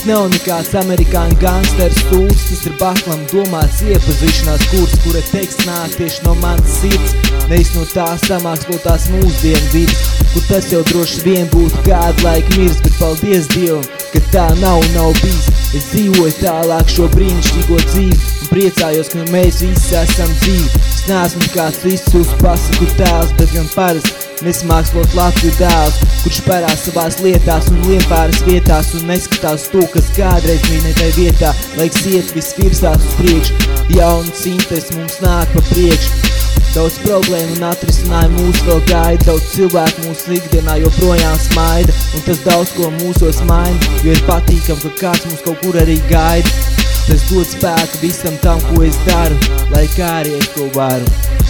Tas nav nekāds amerikāņu gangsters stūls, tas ir Baklam domāts iepazīšanās kurs, kura teksts nāk tieši no manas sirds, nevis no tās samākslotās mūsdienu vidas, kur tas jau droši vien būtu kādu laiku mirs, bet paldies Dievam, ka tā nav bijis. Es dzīvoju tālāk šo brīnišķīgo dzīvi un priecājos, ka mēs visi esam dzīvi. Es neesmu kāds izcils pasaku tēls, bet gan parasts nesmākslot Latviju dēls, kurš parās savās lietās un liempāras vietās un neskatās to, kas kādreiz mīnētai vietā, laiks iet viss virsās uz priekšu, jaunas intereses mums nāk pa priekšu. Daudz problēmu un atrisinājumu mūs vēl gaida, daudz cilvēku mūsu ikdienā joprojām smaida, un tas daudz ko mūsos maina, jo ir patīkam, ka kāds mums kaut kur arī gaida. Tas dod spēku visam tam, ko es daru, lai kā arī es to varu.